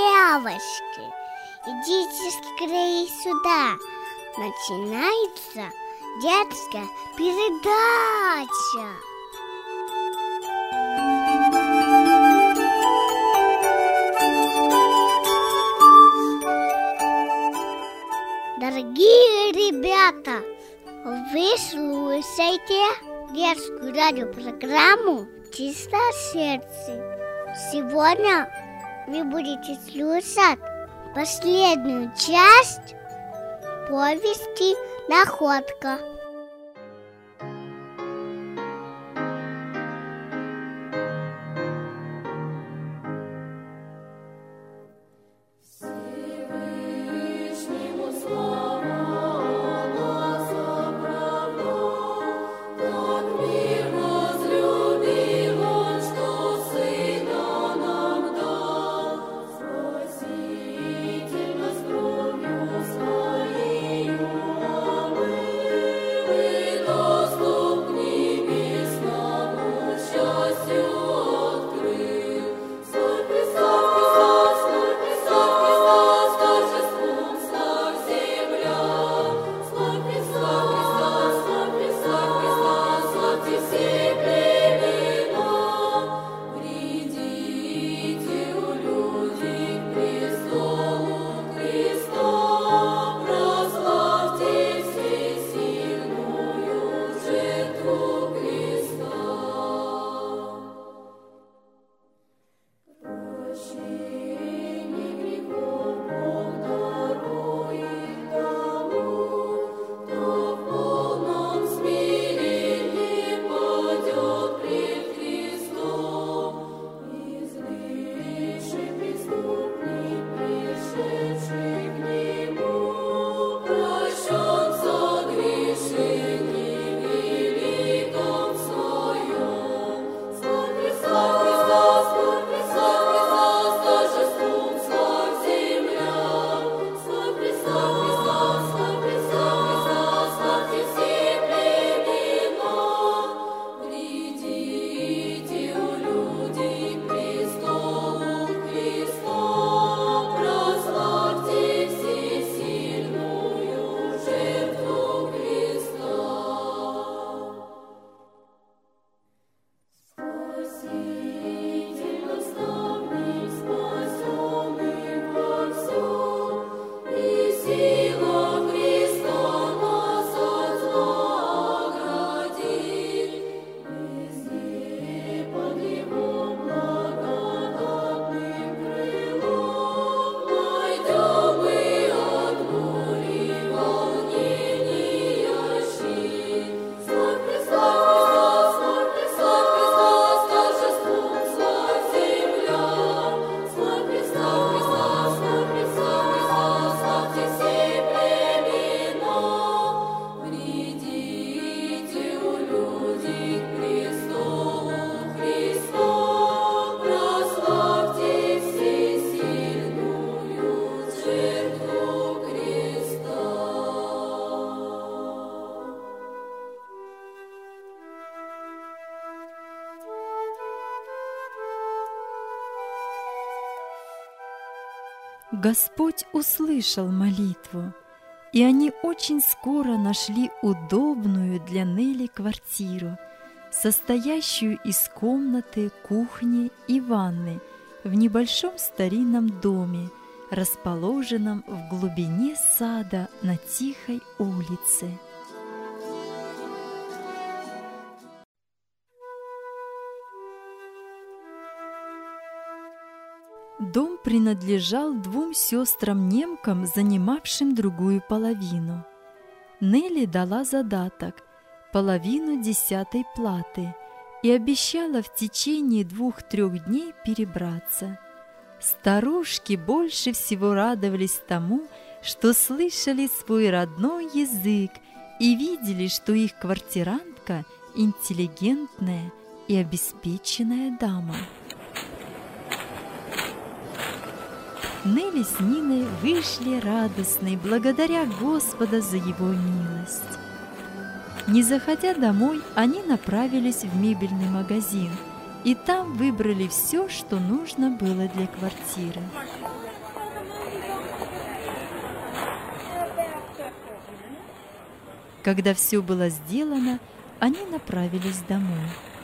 девочки, идите скорее сюда. Начинается детская передача. Дорогие ребята, вы слушаете детскую радиопрограмму «Чистое сердце». Сегодня вы будете слушать последнюю часть повести «Находка». Господь услышал молитву, и они очень скоро нашли удобную для Нелли квартиру, состоящую из комнаты, кухни и ванны в небольшом старинном доме, расположенном в глубине сада на тихой улице. Дом принадлежал двум сестрам-немкам, занимавшим другую половину. Нелли дала задаток – половину 10-й платы и обещала в течение 2-3 дней перебраться. Старушки больше всего радовались тому, что слышали свой родной язык и видели, что их квартирантка – интеллигентная и обеспеченная дама. Нелли с Ниной вышли радостные, благодаря Господа за Его милость. Не заходя домой, они направились в мебельный магазин, и там выбрали все, что нужно было для квартиры. Когда все было сделано, они направились домой.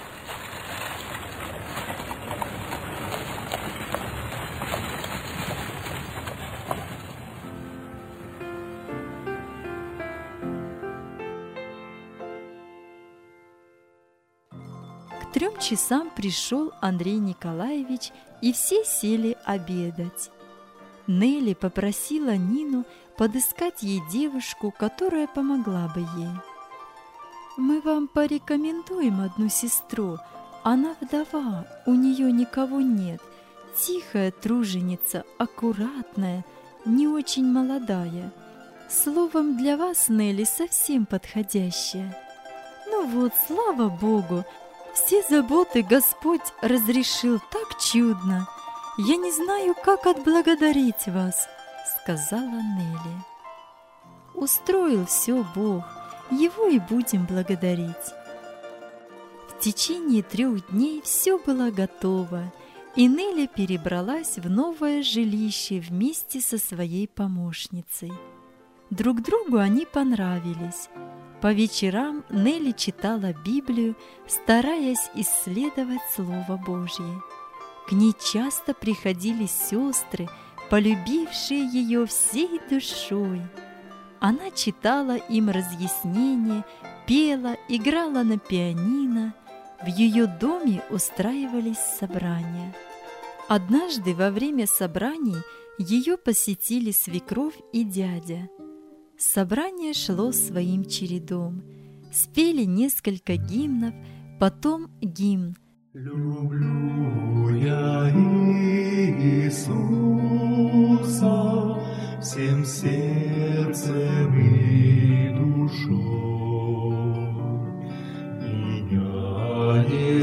К 3 часам пришел Андрей Николаевич, и все сели обедать. Нелли попросила Нину подыскать ей девушку, которая помогла бы ей. «Мы вам порекомендуем одну сестру. Она вдова, у нее никого нет. Тихая труженица, аккуратная, не очень молодая. Словом, для вас, Нелли, совсем подходящая. Ну вот, слава Богу, все заботы Господь разрешил так чудно. Я не знаю, как отблагодарить вас», — сказала Нелли. «Устроил все Бог, Его и будем благодарить». В течение 3 дней все было готово, и Нелли перебралась в новое жилище вместе со своей помощницей. Друг другу они понравились. По вечерам Нелли читала Библию, стараясь исследовать Слово Божье. К ней часто приходили сестры, полюбившие ее всей душой. Она читала им разъяснения, пела, играла на пианино. В ее доме устраивались собрания. Однажды во время собраний ее посетили свекровь и дядя. Собрание шло своим чередом. Спели несколько гимнов, потом гимн «Люблю я Иисуса всем сердцем и душой, меня не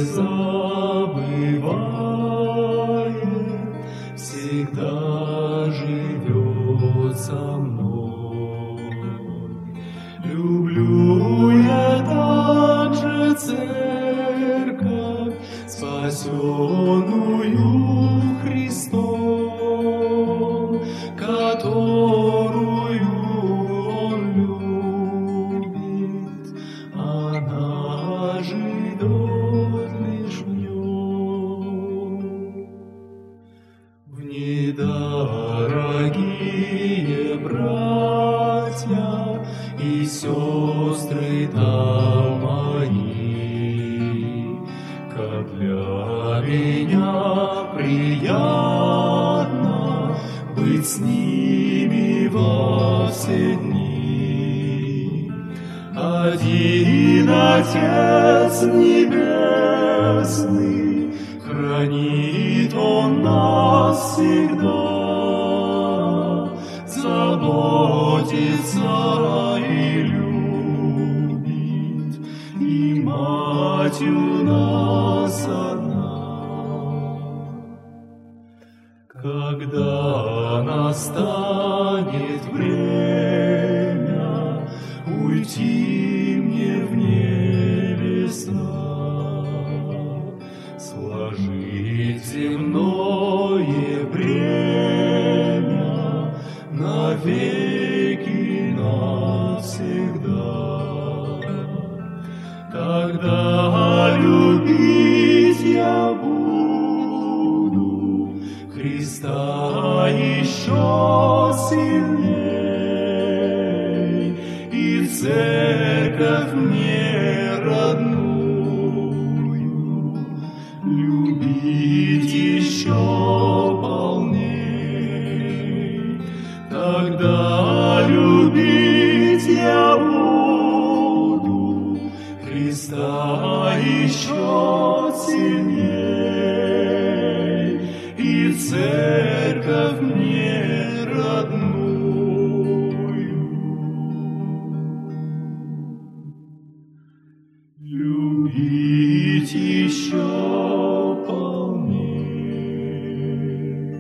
забывает, всегда живет со мной. Люблю я также церковь, спасенную Христом, которую Он любит, она живет лишь в Нем. В ней, дорогие братья и сестры там мои, как для меня приятно быть с ними во все дни. Один Отец Небесный, хранит Он нас всегда, заботится и любит, и Мать у нас одна. Когда настанет время уйти мне в небеса, сложить земное бремя навеки навсегда, тогда любить я буду Христа еще сильней, и в церковь мне родную любить еще полней, тогда любить я буду Христа еще сильней, и в церковь мне родную любить еще полней.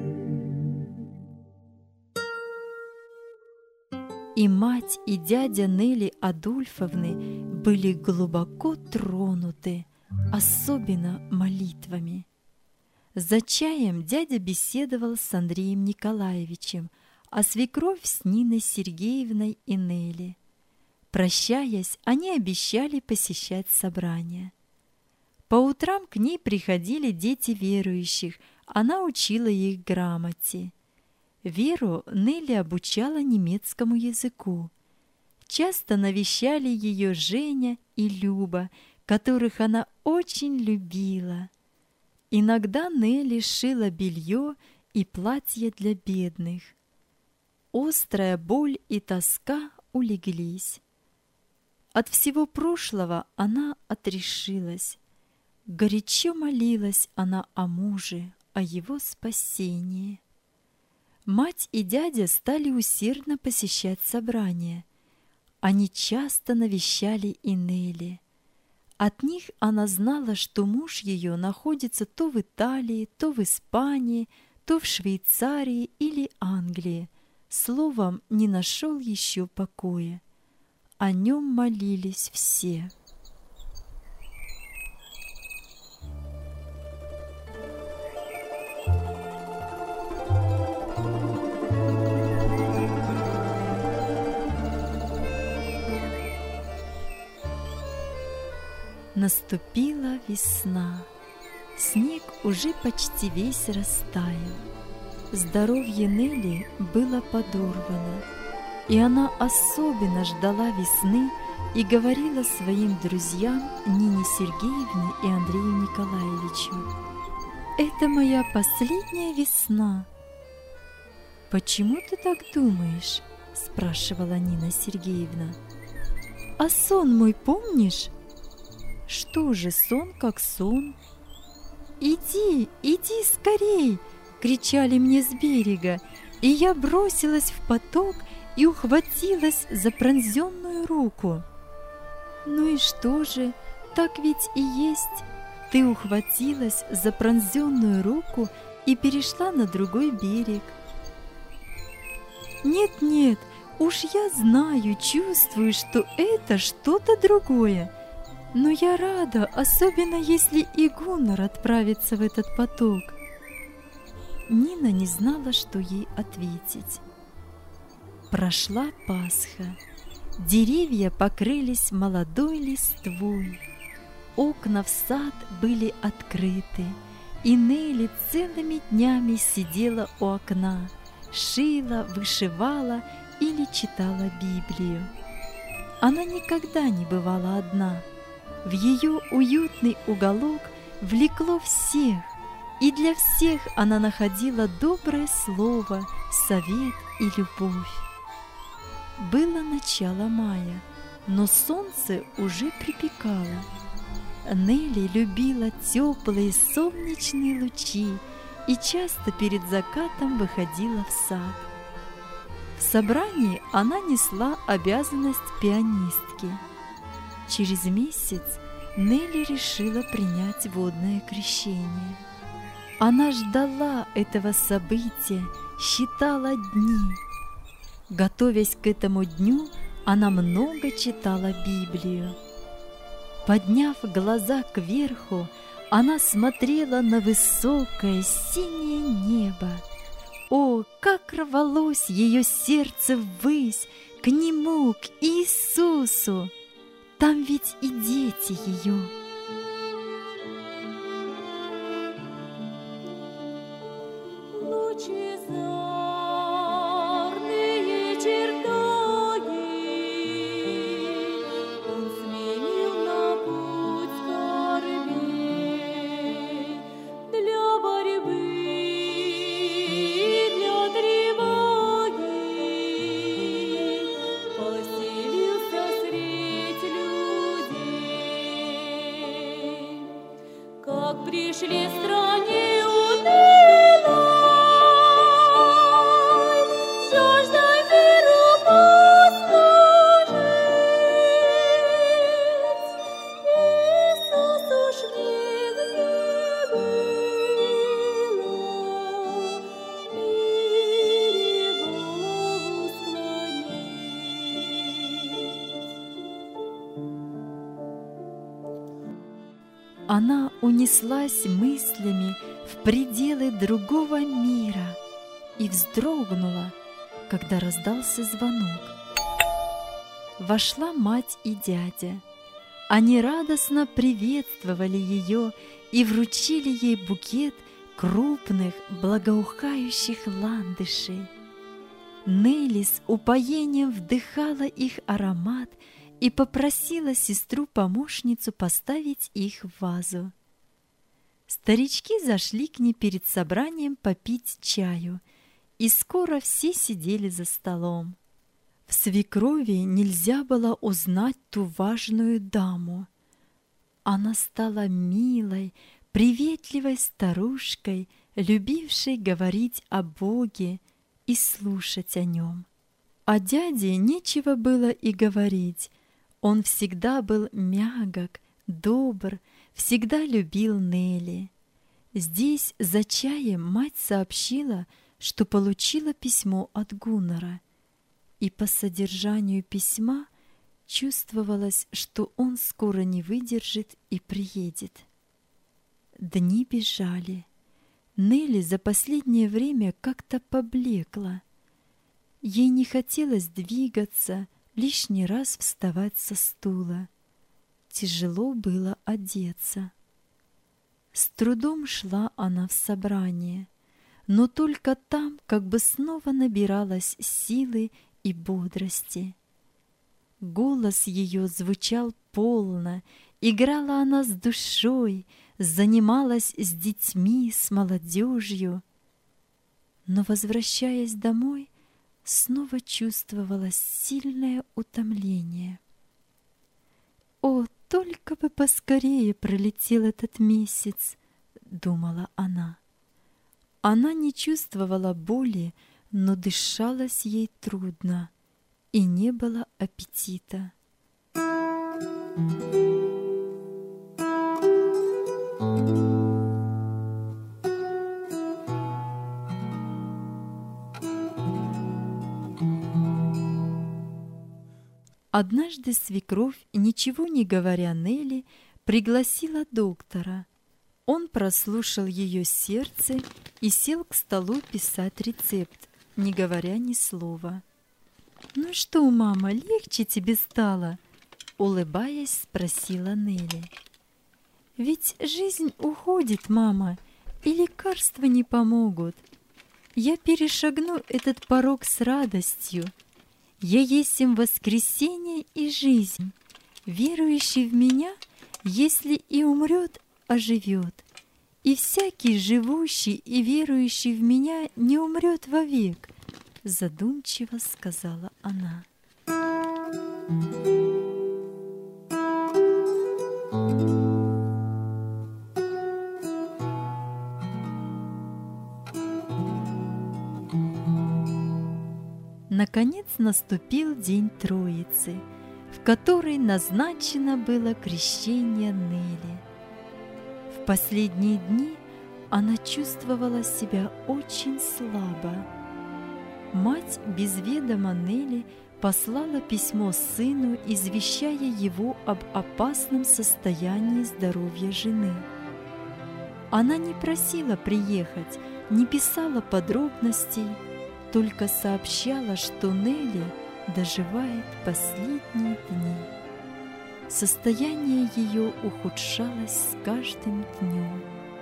И мать, и дядя Нелли Адольфовны были глубоко тронуты. особенно молитвами. За чаем дядя беседовал с Андреем Николаевичем, а свекровь с Ниной Сергеевной и Нелли. Прощаясь, они обещали посещать собрания. По утрам к ней приходили дети верующих, она учила их грамоте. Веру Нелли обучала немецкому языку. Часто навещали ее Женя и Люба, которых она очень любила. Иногда Нелли шила белье и платья для бедных. Острая боль и тоска улеглись. От всего прошлого она отрешилась. Горячо молилась она о муже, о его спасении. Мать и дядя стали усердно посещать собрания. Они часто навещали и Нелли. От них она знала, что муж ее находится то в Италии, то в Испании, то в Швейцарии или Англии. Словом, не нашел еще покоя. О нем молились все. Наступила весна. Снег уже почти весь растаял. Здоровье Нелли было подорвано, и она особенно ждала весны и говорила своим друзьям Нине Сергеевне и Андрею Николаевичу: «Это моя последняя весна». «Почему ты так думаешь?» – спрашивала Нина Сергеевна. «А сон мой помнишь?» «Что же, сон как сон?» «Иди, иди скорей!» — кричали мне с берега, и я бросилась в поток и ухватилась за пронзенную руку. «Ну и что же, так ведь и есть. Ты ухватилась за пронзенную руку и перешла на другой берег». «Нет-нет, уж я знаю, чувствую, что это что-то другое. Но я рада, особенно если и Гуннар отправится в этот поток». Нина не знала, что ей ответить. Прошла Пасха. Деревья покрылись молодой листвой. Окна в сад были открыты, и Нелли целыми днями сидела у окна, шила, вышивала или читала Библию. Она никогда не бывала одна. В ее уютный уголок влекло всех, и для всех она находила доброе слово, совет и любовь. Было начало мая, но солнце уже припекало. Нелли любила теплые солнечные лучи и часто перед закатом выходила в сад. В собрании она несла обязанность пианистки. Через месяц Нелли решила принять водное крещение. Она ждала этого события, считала дни. Готовясь к этому дню, она много читала Библию. Подняв глаза кверху, она смотрела на высокое синее небо. О, как рвалось ее сердце ввысь, к Нему, к Иисусу! Там ведь и дети ее. Лучезарные чертоги Он сменил на путь скорбей для борьбы и для тревоги. Поселился средь людей. Как пришли в стране унылой, жаждой миру послужить, Иисус уж нигде было, в мире голову склонить. Она унеслась мыслями в пределы другого мира и вздрогнула, когда раздался звонок. Вошла мать и дядя. Они радостно приветствовали ее и вручили ей букет крупных, благоухающих ландышей. Нелли с упоением вдыхала их аромат и попросила сестру-помощницу поставить их в вазу. Старички зашли к ней перед собранием попить чаю, и скоро все сидели за столом. В свекрови нельзя было узнать ту важную даму. Она стала милой, приветливой старушкой, любившей говорить о Боге и слушать о нем. О дяде нечего было и говорить. Он всегда был мягок, добр, всегда любил Нелли. Здесь за чаем мать сообщила, что получила письмо от Гуннара, и по содержанию письма чувствовалось, что он скоро не выдержит и приедет. Дни бежали. Нелли за последнее время как-то поблекла. Ей не хотелось двигаться, лишний раз вставать со стула. Тяжело было одеться. С трудом шла она в собрание, но только там как бы снова набиралась силы и бодрости. Голос ее звучал полно, играла она с душой, занималась с детьми, с молодежью. Но, возвращаясь домой, снова чувствовалось сильное утомление. «О, только бы поскорее пролетел этот месяц!» — думала она. Она не чувствовала боли, но дышалось ей трудно, и не было аппетита. Однажды свекровь, ничего не говоря Нелли, пригласила доктора. Он прослушал ее сердце и сел к столу писать рецепт, не говоря ни слова. «Ну что, мама, легче тебе стало?» — улыбаясь, спросила Нелли. «Ведь жизнь уходит, мама, и лекарства не помогут. Я перешагну этот порог с радостью. Я есть им воскресение и жизнь. Верующий в меня, если и умрет, оживет. И всякий живущий и верующий в меня не умрет вовек», — задумчиво сказала она. Наконец наступил день Троицы, в который назначено было крещение Нелли. В последние дни она чувствовала себя очень слабо. Мать без ведома Нелли послала письмо сыну, извещая его об опасном состоянии здоровья жены. Она не просила приехать, не писала подробностей, только сообщала, что Нелли доживает последние дни. Состояние ее ухудшалось с каждым днем.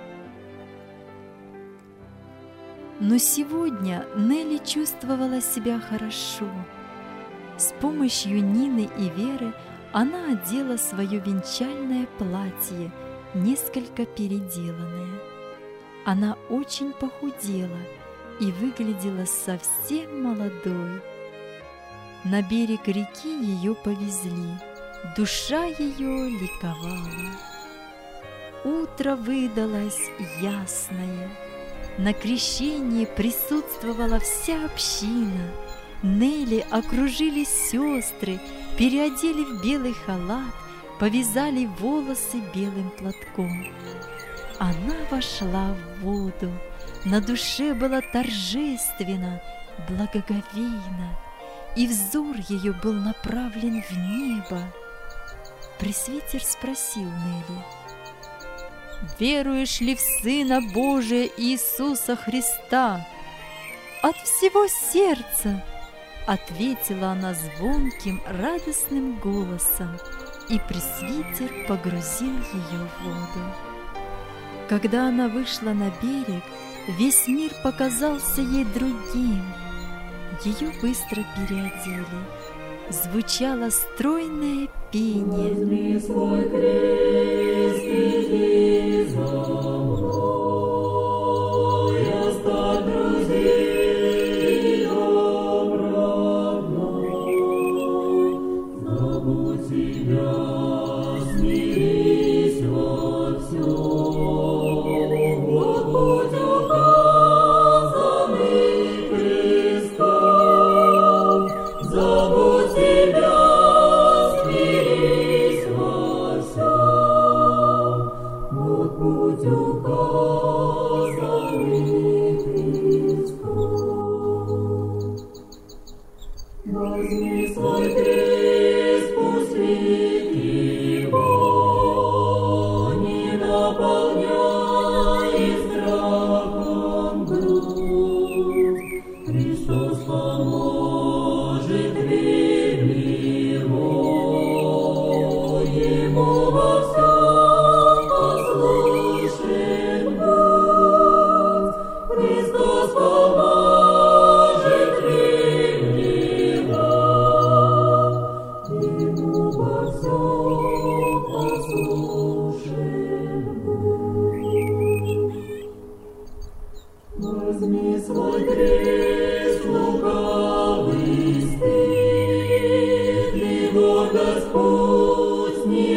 Но сегодня Нелли чувствовала себя хорошо. С помощью Нины и Веры она одела свое венчальное платье, несколько переделанное. Она очень похудела и выглядела совсем молодой. На берег реки ее повезли, душа ее ликовала. Утро выдалось ясное. На крещении присутствовала вся община. Нелли окружили сестры, переодели в белый халат, повязали волосы белым платком. Она вошла в воду. На душе было торжественно, благоговейно, и взор ее был направлен в небо. Пресвитер спросил Нелли: веруешь ли в Сына Божия Иисуса Христа?» «От всего сердца!» — ответила она звонким, радостным голосом, и пресвитер погрузил ее в воду. Когда она вышла на берег, весь мир показался ей другим. Ее быстро переодели. Звучало стройное пение. Возьми свой крест, иди за мной, оставь друзей и дом родной. Забудь себя, смирись во всем, вот путь указанный Христом. Забудь себя, смирись во всем, вот путь указанный Христом. Возьми свой крест, пусть видит его, не наполняй страхом грудь. Христос поможет, верь в Него, Ему во всем послушен будь. Христос поможет, верь в Него, Ему во всем послушен будь. Возьми свой крест, лукавый стыд, и гордость пусть не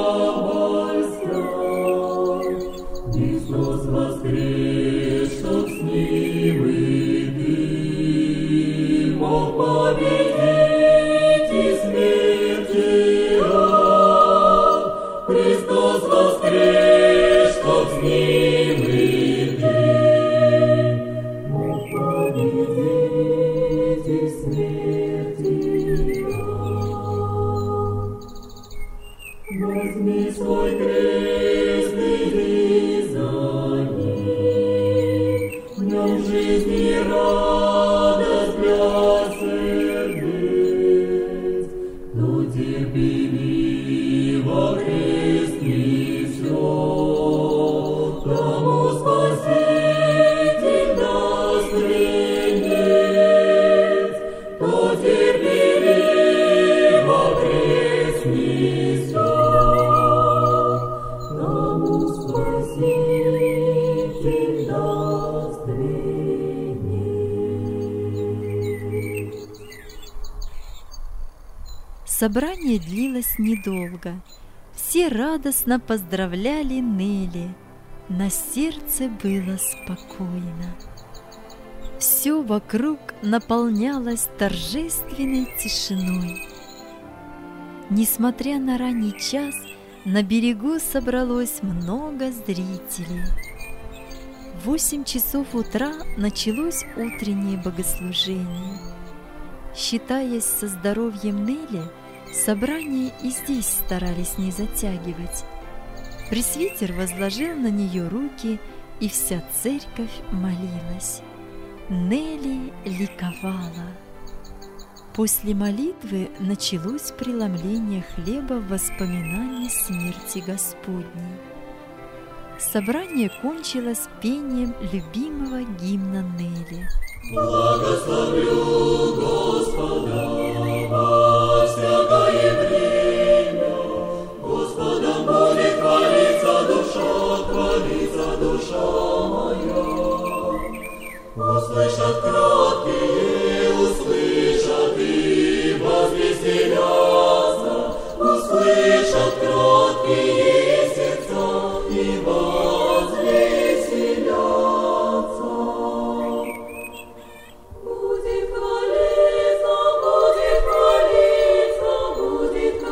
обольстят. Христос воскрес, чтоб с Ним и ты мог победить и смерть, и ад. Христос воскрес, чтоб с Ним и ты мог победить и смерть, и ад. Возьми свой крест, иди за Ним, в нем жизнь и радость для сердец. Кто терпеливо крест несет, тому Спаситель даст венец. Кто терпеливо крест несет, тому Спаситель даст венец. Собрание длилось недолго. Все радостно поздравляли Нелли. На сердце было спокойно. Все вокруг наполнялось торжественной тишиной. Несмотря на ранний час, на берегу собралось много зрителей. В 8 часов утра началось утреннее богослужение. Считаясь со здоровьем Нелли, собрание и здесь старались не затягивать. Пресвитер возложил на нее руки, и вся церковь молилась. Нелли ликовала. После молитвы началось преломление хлеба в воспоминании смерти Господней. Собрание кончилось пением любимого гимна Нелли. Благословлю Господа во всякое время, Господом будет хвалиться душа моя. Услышат кроткие, услышат и возвеселятся, услышат кроткие сердца и возвеселятся. Будет хвалиться, будет хвалиться, будет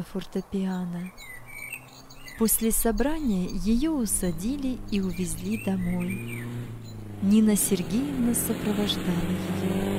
за фортепиано. После собрания ее усадили и увезли домой. Нина Сергеевна сопровождала ее.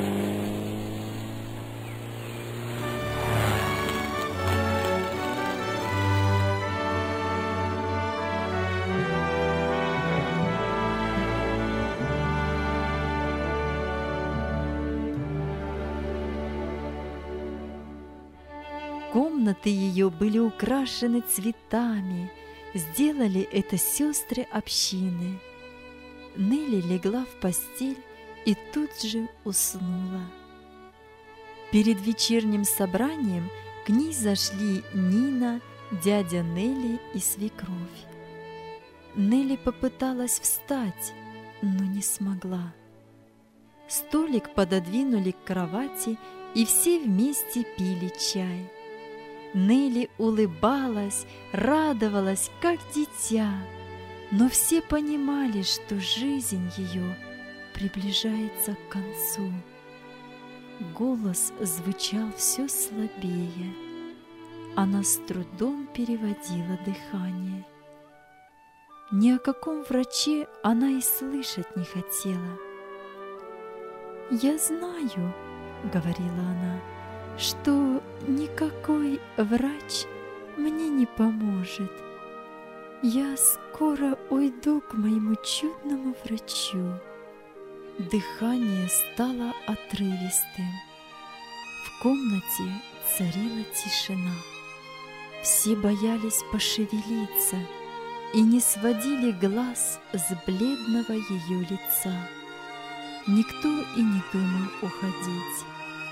Комнаты ее были украшены цветами, сделали это сестры общины. Нелли легла в постель и тут же уснула. Перед вечерним собранием к ней зашли Нина, дядя Нелли и свекровь. Нелли попыталась встать, но не смогла. Столик пододвинули к кровати, и все вместе пили чай. Нелли улыбалась, радовалась, как дитя, но все понимали, что жизнь ее приближается к концу. Голос звучал все слабее. Она с трудом переводила дыхание. Ни о каком враче она и слышать не хотела. «Я знаю, — говорила она, — что никакой врач мне не поможет. Я скоро уйду к моему чудному врачу». Дыхание стало отрывистым. В комнате царила тишина. Все боялись пошевелиться и не сводили глаз с бледного ее лица. Никто и не думал уходить.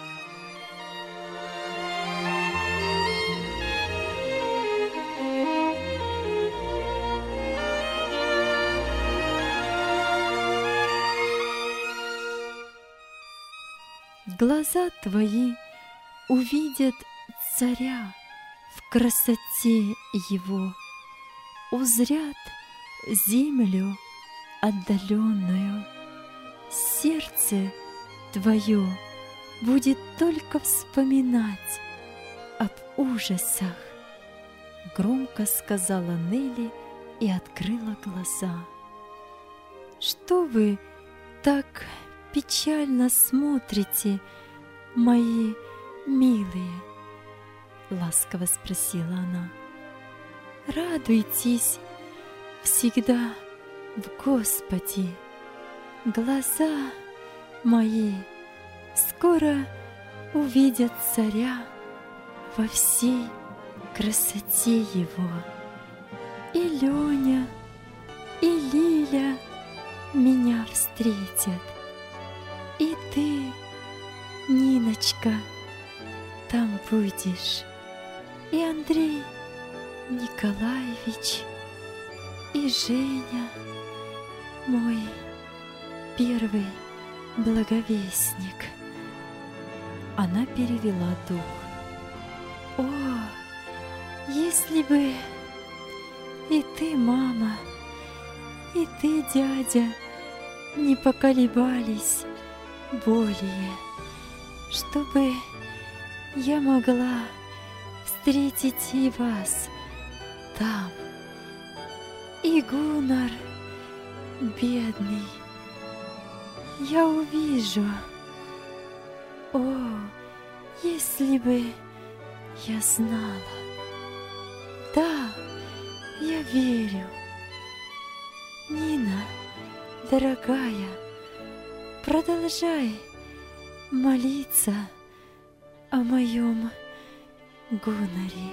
Глаза твои увидят царя в красоте его, узрят землю отдаленную. Сердце твое будет только вспоминать об ужасах, — громко сказала Нелли и открыла глаза. «Что вы так печально смотрите, мои милые?» — ласково спросила она. «Радуйтесь всегда в Господе. Глаза мои скоро увидят царя во всей красоте его. И Леня, и Лиля меня встретят. И ты, Ниночка, там будешь, и Андрей Николаевич, и Женя, мой первый благовестник». Она перевела дух. «О, если бы и ты, мама, и ты, дядя, не поколебались более, чтобы я могла встретить и вас там, и Гуннар бедный, я увижу. О, если бы я знала! Да, я верю. Нина, дорогая, продолжай молиться о моем Гуннаре».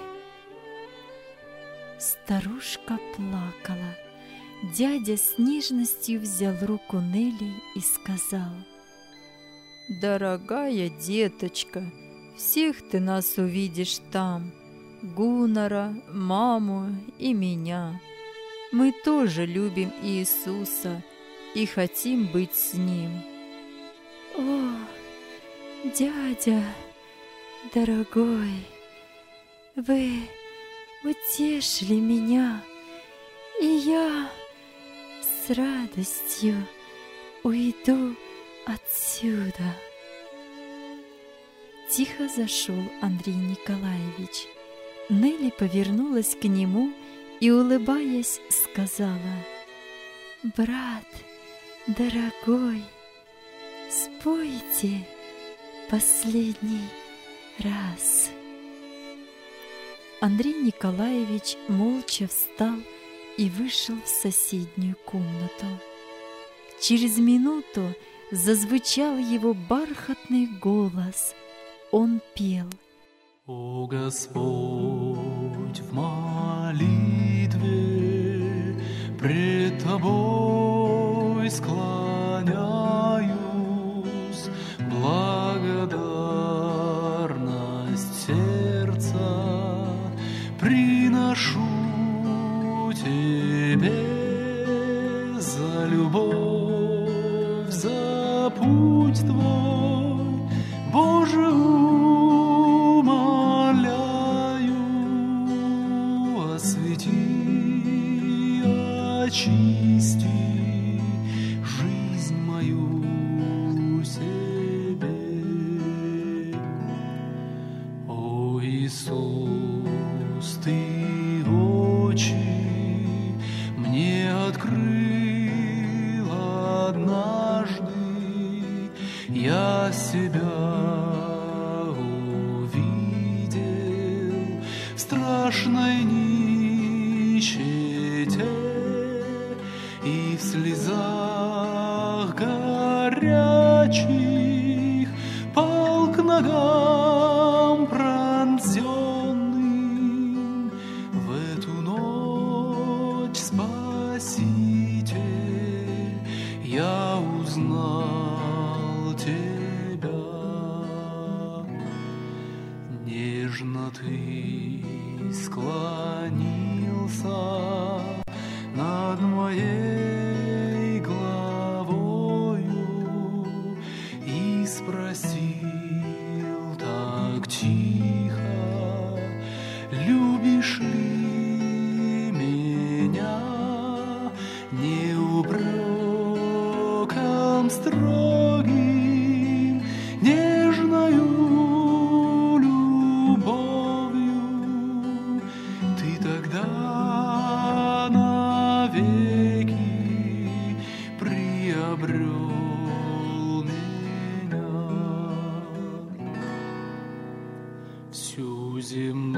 Старушка плакала. Дядя с нежностью взял руку Нелли и сказал: «Дорогая деточка, всех ты нас увидишь там, Гуннара, маму и меня. Мы тоже любим Иисуса и хотим быть с Ним». «О, дядя дорогой, вы утешили меня, и я с радостью уйду отсюда». Тихо зашел Андрей Николаевич. Нелли повернулась к нему и, улыбаясь, сказала: «Брат, дорогой, спойте последний раз». Андрей Николаевич молча встал и вышел в соседнюю комнату. Через минуту зазвучал его бархатный голос. Он пел: О Господь, в молитве пред Тобой склоняюсь, благодарность сердца приношу Тебе за любовь, за путь Твой, Боже, умоляю, освети, очисти жизнь мою себе. О Иисус, Ты очи мне открыл однажды, я себя увидел в страшной нищете и в слезах горячих пал к ногам пронзенным. В эту ночь, Спаситель, я узнал Тебя. Нежно Ты склонился над моей головою и спросил так тихо: любишь ли меня? Не упреком строгим, нежною любовью Ты тогда навеки приобрел меня. Всю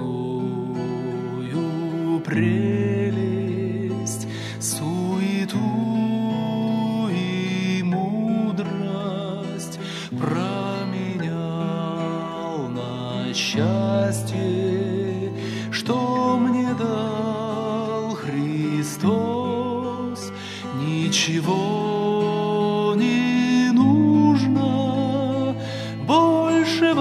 земную прелесть, суету и мудрость променял на счастье, что мне дал Христос. Ничего не нужно больше в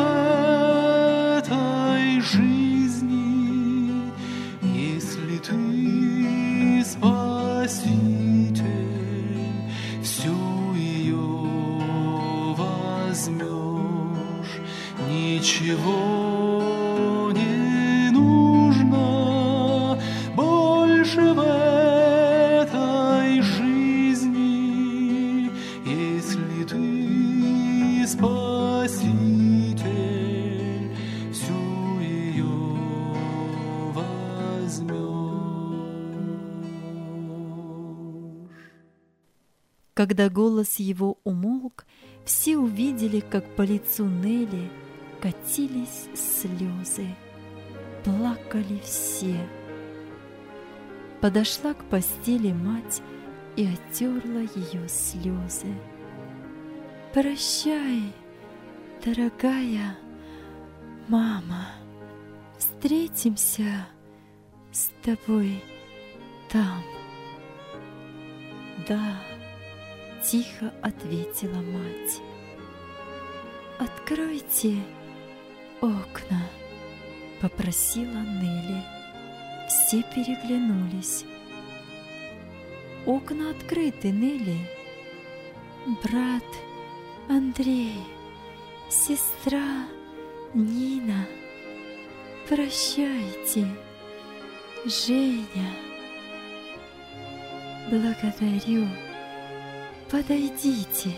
этой жизни, если Ты, Спаситель, всю ее возьмешь. Ничего не нужно больше в этой жизни, если Ты, Спаситель, всю ее возьмешь. Когда голос его умолк, все увидели, как по лицу Нелли катились слезы. Плакали все. Подошла к постели мать и оттерла ее слезы. «Прощай, дорогая мама, встретимся с тобой там». «Да», — тихо ответила мать. «Откройте окна», — попросила Нелли. Все переглянулись. «Окна открыты, Нелли. Брат Андрей, сестра Нина, прощайте, Женя». «Благодарю. Подойдите».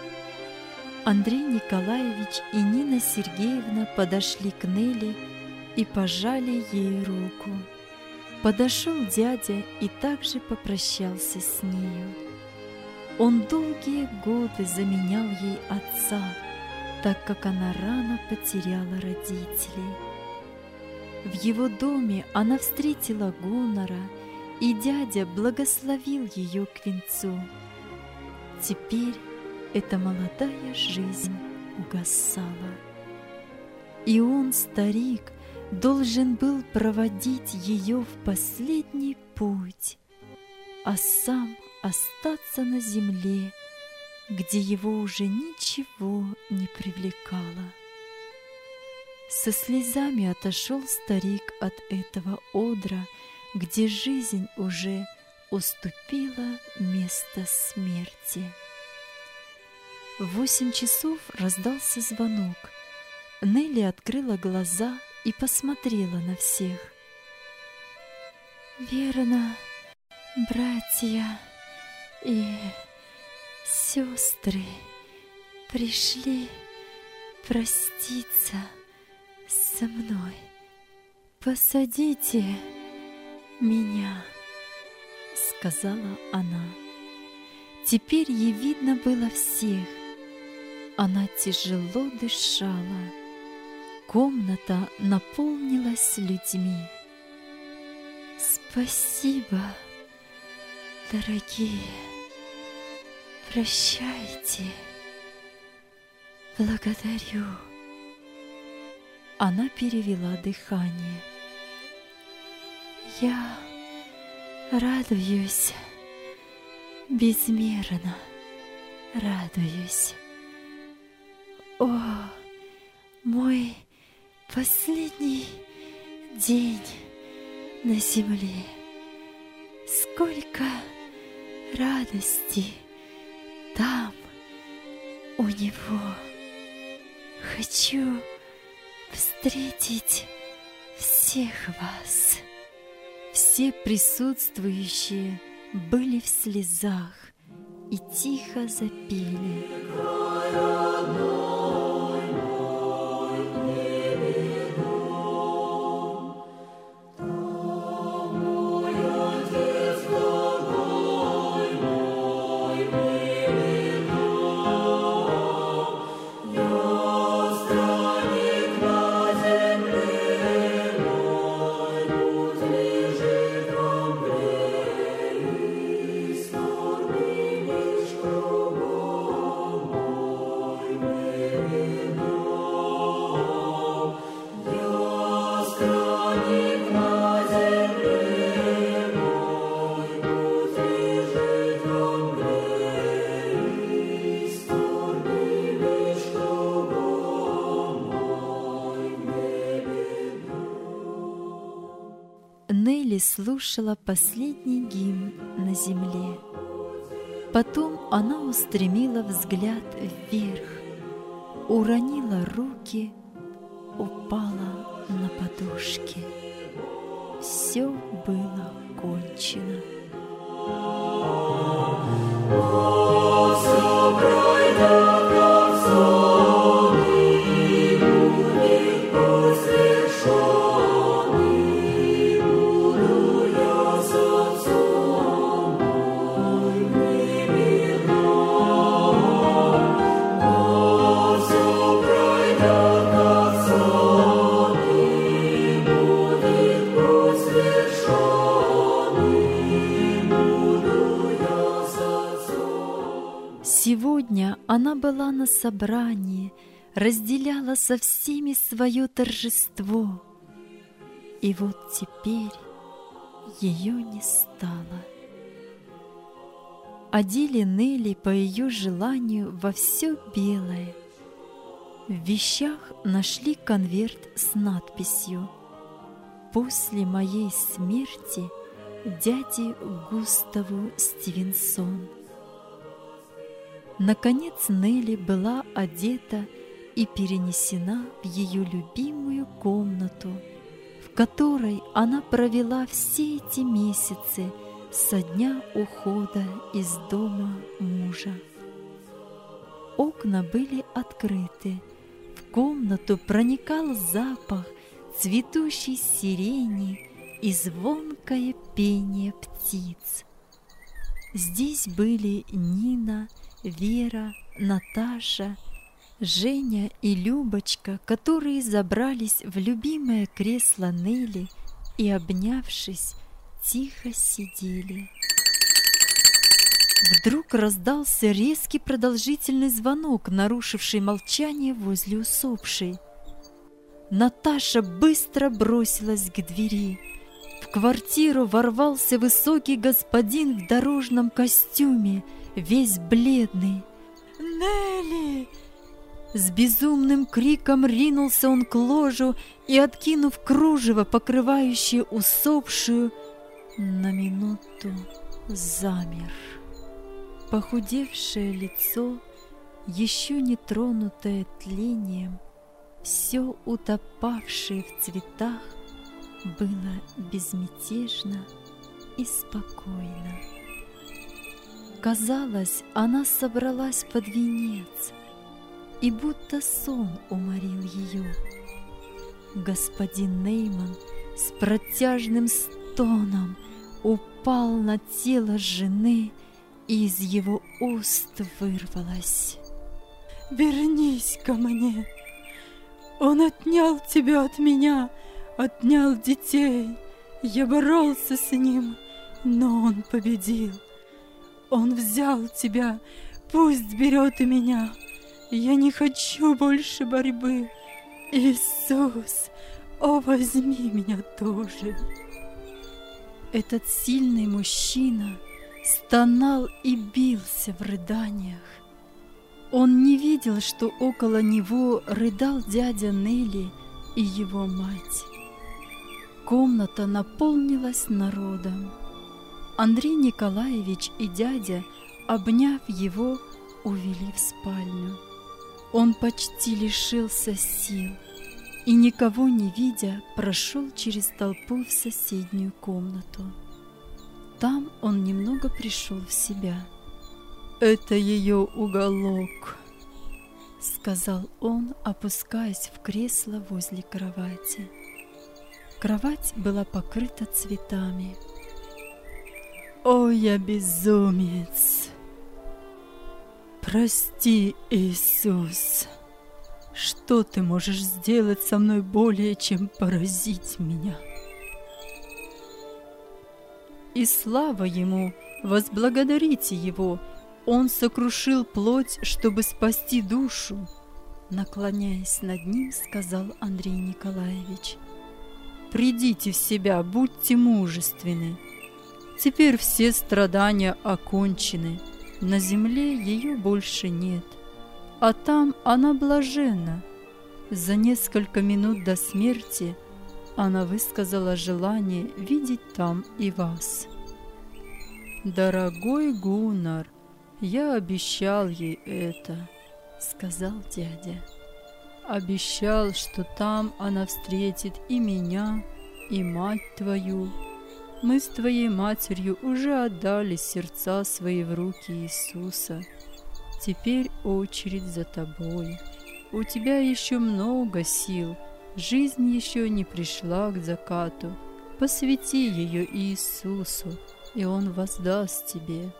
Андрей Николаевич и Нина Сергеевна подошли к Нелли и пожали ей руку. Подошел дядя и также попрощался с нею. Он долгие годы заменял ей отца, так как она рано потеряла родителей. В его доме она встретила Гуннара, и дядя благословил ее к венцу. Теперь эта молодая жизнь угасала, и он, старик, должен был проводить ее в последний путь, а сам остаться на земле, где его уже ничего не привлекало. Со слезами отошел старик от этого одра, где жизнь уже уступила место смерти. В 8 часов раздался звонок. Нелли открыла глаза и посмотрела на всех. «Верно, братья и сестры пришли проститься со мной. Посадите меня», — сказала она. Теперь ей видно было всех. Она тяжело дышала. Комната наполнилась людьми. «Спасибо, дорогие. Прощайте. Благодарю». Она перевела дыхание. «Я радуюсь, безмерно радуюсь. О, мой последний день на земле! Сколько радости там у него! Хочу встретить всех вас». Все присутствующие были в слезах и тихо запели. Нелли слушала последний гимн на земле. Потом она устремила взгляд вверх, уронила руки, упала на подушки. Все было кончено. Сегодня она была на собрании, разделяла со всеми свое торжество. И вот теперь ее не стало. Одели Нелли по ее желанию во все белое. В вещах нашли конверт с надписью: «После моей смерти дяде Густаву Стивенсон». Наконец Нелли была одета и перенесена в ее любимую комнату, в которой она провела все эти месяцы со дня ухода из дома мужа. Окна были открыты, в комнату проникал запах цветущей сирени и звонкое пение птиц. Здесь были Нина, Вера, Наташа, Женя и Любочка, которые забрались в любимое кресло Нелли и, обнявшись, тихо сидели. Вдруг раздался резкий продолжительный звонок, нарушивший молчание возле усопшей. Наташа быстро бросилась к двери. В квартиру ворвался высокий господин в дорожном костюме, весь бледный. «Нелли!» С безумным криком ринулся он к ложу и, откинув кружево, покрывающее усопшую, на минуту замер. Похудевшее лицо, еще не тронутое тлением, все утопавшее в цветах, было безмятежно и спокойно. Казалось, она собралась под венец, и будто сон уморил ее. Господин Нейман с протяжным стоном упал на тело жены, и из его уст вырвалось: «Вернись ко мне! Он отнял тебя от меня, отнял детей. Я боролся с ним, но он победил. Он взял тебя, пусть берет и меня. Я не хочу больше борьбы. Иисус, о, возьми меня тоже!» Этот сильный мужчина стонал и бился в рыданиях. Он не видел, что около него рыдал дядя Нелли и его мать. Комната наполнилась народом. Андрей Николаевич и дядя, обняв его, увели в спальню. Он почти лишился сил и, никого не видя, прошел через толпу в соседнюю комнату. Там он немного пришел в себя. «Это ее уголок», — сказал он, опускаясь в кресло возле кровати. Кровать была покрыта цветами. «О, я безумец! Прости, Иисус! Что ты можешь сделать со мной более, чем поразить меня?» И слава ему, возблагодарите его, он сокрушил плоть, чтобы спасти душу, наклоняясь над ним, сказал Андрей Николаевич. «Придите в себя, будьте мужественны. Теперь все страдания окончены, на земле ее больше нет, а там она блаженна. За несколько минут до смерти она высказала желание видеть там и вас». «Дорогой Гуннар, я обещал ей это», — сказал дядя. «Обещал, что там она встретит и меня, и мать твою. Мы с твоей матерью уже отдали сердца свои в руки Иисуса. Теперь очередь за тобой. У тебя еще много сил, жизнь еще не пришла к закату. Посвяти ее Иисусу, и Он воздаст тебе».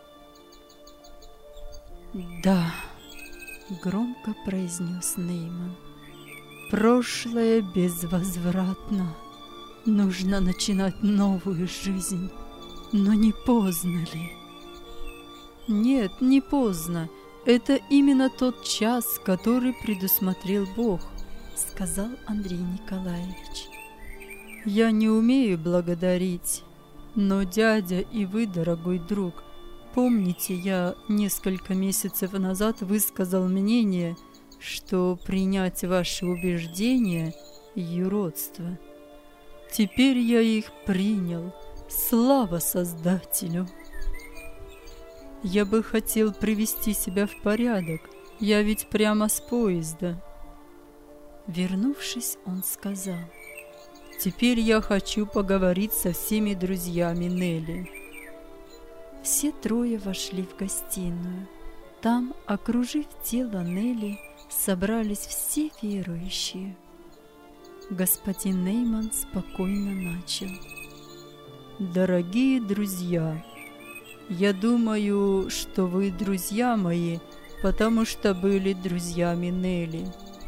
«Да», — громко произнес Нейман, — «прошлое безвозвратно. Нужно начинать новую жизнь, но не поздно ли?» «Нет, не поздно. Это именно тот час, который предусмотрел Бог», — сказал Андрей Николаевич. «Я не умею благодарить, но дядя и вы, дорогой друг, помните, я несколько месяцев назад высказал мнение, что принять ваши убеждения — юродство. Теперь я их принял. Слава Создателю! Я бы хотел привести себя в порядок. Я ведь прямо с поезда». Вернувшись, он сказал: «Теперь я хочу поговорить со всеми друзьями Нелли». Все трое вошли в гостиную. Там, окружив тело Нелли, собрались все верующие. Господин Нейман спокойно начал. Дорогие друзья, я думаю, что вы друзья мои, потому что были друзьями Нелли.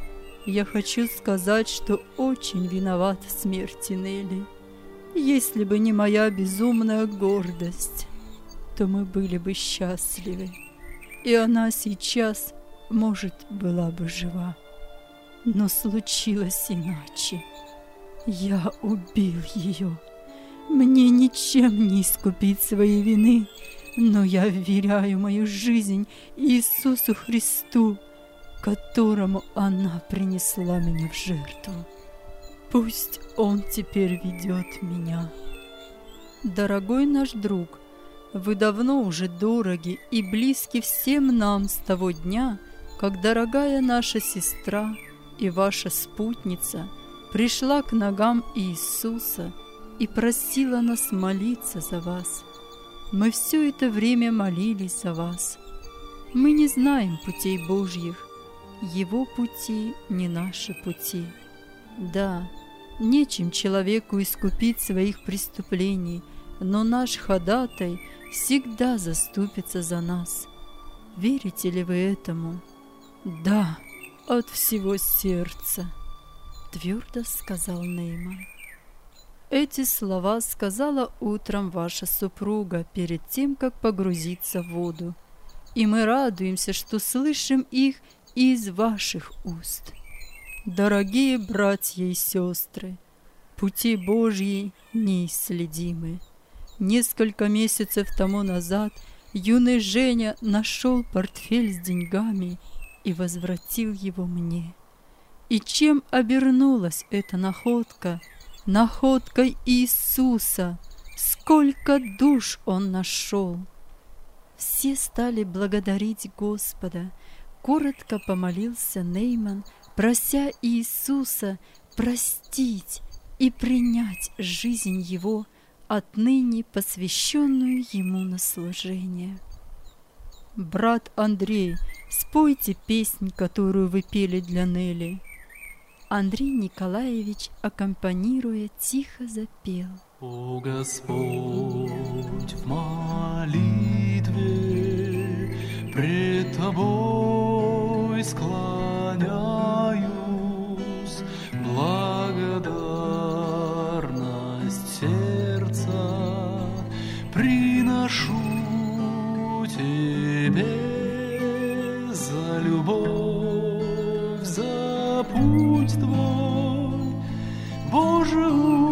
Я хочу сказать, что очень виноват в смерти Нелли. Если бы не моя безумная гордость, то мы были бы счастливы, и она сейчас, может, была бы жива. Но случилось иначе. Я убил ее. Мне ничем не искупить своей вины, но я вверяю мою жизнь Иисусу Христу, которому она принесла меня в жертву. Пусть Он теперь ведет меня. Дорогой наш друг, вы давно уже дороги и близки всем нам с того дня, как дорогая наша сестра и ваша спутница пришла к ногам Иисуса и просила нас молиться за вас. Мы все это время молились за вас. Мы не знаем путей Божьих, Его пути не наши пути. Да, нечем человеку искупить своих преступлений, но наш ходатай всегда заступится за нас. Верите ли вы этому? Да, от всего сердца, твердо сказал Нейман. Эти слова сказала утром ваша супруга перед тем, как погрузиться в воду, и мы радуемся, что слышим их из ваших уст. Дорогие братья и сестры, пути Божьи неисследимы. Несколько месяцев тому назад юный Женя нашел портфель с деньгами и возвратил его мне. И чем обернулась эта находка? Находкой Иисуса! Сколько душ Он нашел! Все стали благодарить Господа. Коротко помолился Нейман, прося Иисуса простить и принять жизнь его, отныне посвященную ему на служение. Брат Андрей, спойте песнь, которую вы пели для Нелли. Андрей Николаевич, аккомпанируя, тихо запел. О Господь, в молитве пред Тобой склоняюсь, благодарность сердца приношу Тебе за любовь, за путь Твой, Боже,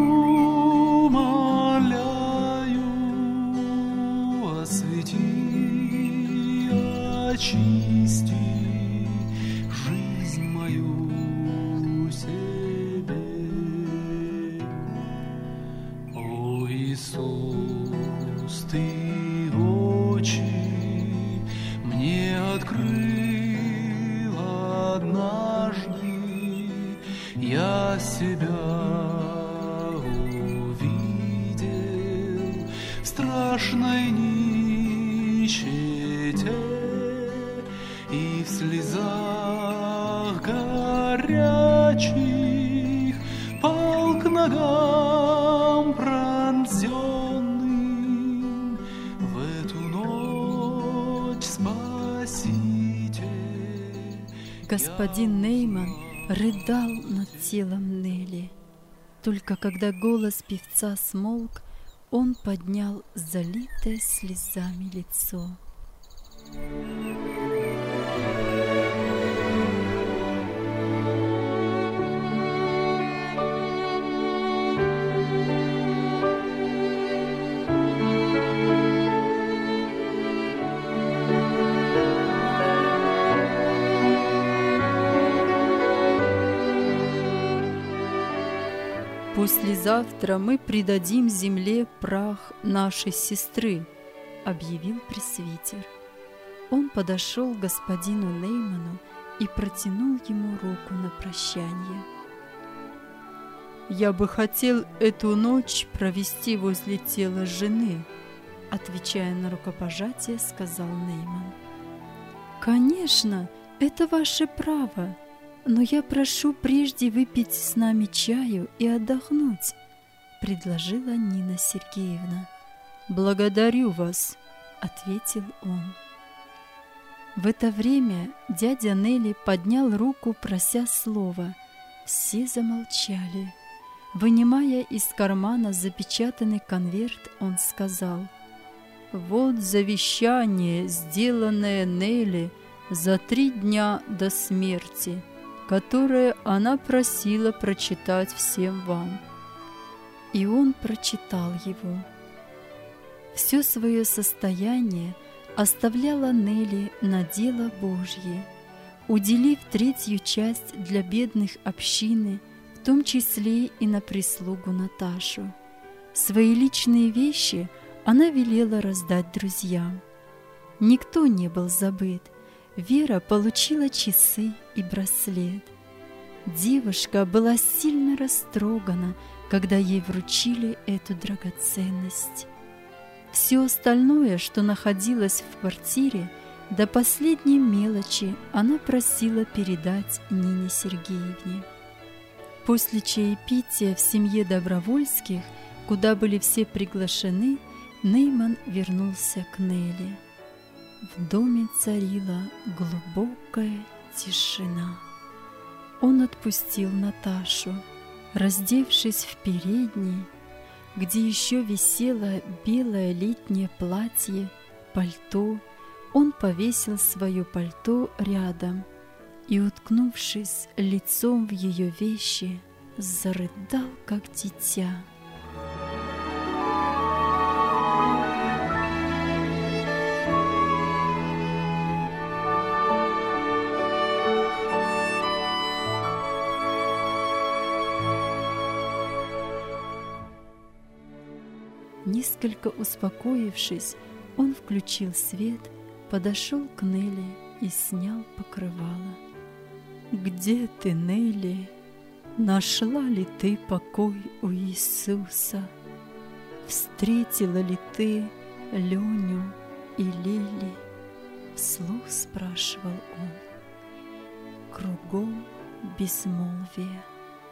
умоляю, освети, очисти жизнь мою себе. О Иисус, Ты очи мне открыл однажды, я себя увидел в страшной нищете и в слезах горячих пал к ногам пронзенным в эту ночь Спаситель. Господин Нейман рыдал над телом Нелли. Только когда голос певца смолк, он поднял залитое слезами лицо. «Послезавтра мы предадим земле прах нашей сестры», — объявил пресвитер. Он подошел к господину Нейману и протянул ему руку на прощание. «Я бы хотел эту ночь провести возле тела жены», — отвечая на рукопожатие, сказал Нейман. «Конечно, это ваше право», «Но я прошу прежде выпить с нами чаю и отдохнуть», — предложила Нина Сергеевна. «Благодарю вас», — ответил он. В это время дядя Нели поднял руку, прося слова. Все замолчали. Вынимая из кармана запечатанный конверт, он сказал: «Вот завещание, сделанное Нели за 3 дня до смерти, которое она просила прочитать всем вам». И он прочитал его. Все свое состояние оставляла Нели на дело Божье, уделив 3-ю часть для бедных общины, в том числе и на прислугу Наташу. Свои личные вещи она велела раздать друзьям. Никто не был забыт. Вера получила часы и браслет. Девушка была сильно растрогана, когда ей вручили эту драгоценность. Все остальное, что находилось в квартире, до последней мелочи она просила передать Нине Сергеевне. После чаепития в семье Добровольских, куда были все приглашены, Нейман вернулся к Нелли. В доме царила глубокая тишина. Он отпустил Наташу. Раздевшись в передней, где еще висело белое летнее платье, пальто, он повесил свое пальто рядом и, уткнувшись лицом в ее вещи, зарыдал, как дитя. Несколько успокоившись, он включил свет, подошел к Нелли и снял покрывало. «Где ты, Нелли? Нашла ли ты покой у Иисуса? Встретила ли ты Леню и Лили?» Вслух спрашивал он. Кругом безмолвие.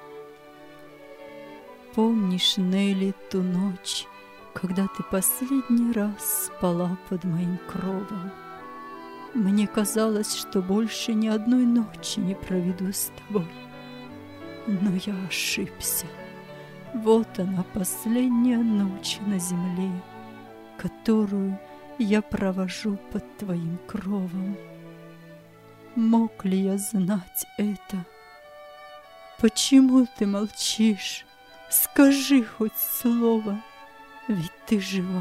«Помнишь, Нелли, ту ночь, когда ты последний раз спала под моим кровом? Мне казалось, что больше ни одной ночи не проведу с тобой. Но я ошибся. Вот она, последняя ночь на земле, которую я провожу под твоим кровом. Мог ли я знать это? Почему ты молчишь? Скажи хоть слово, ведь ты жива.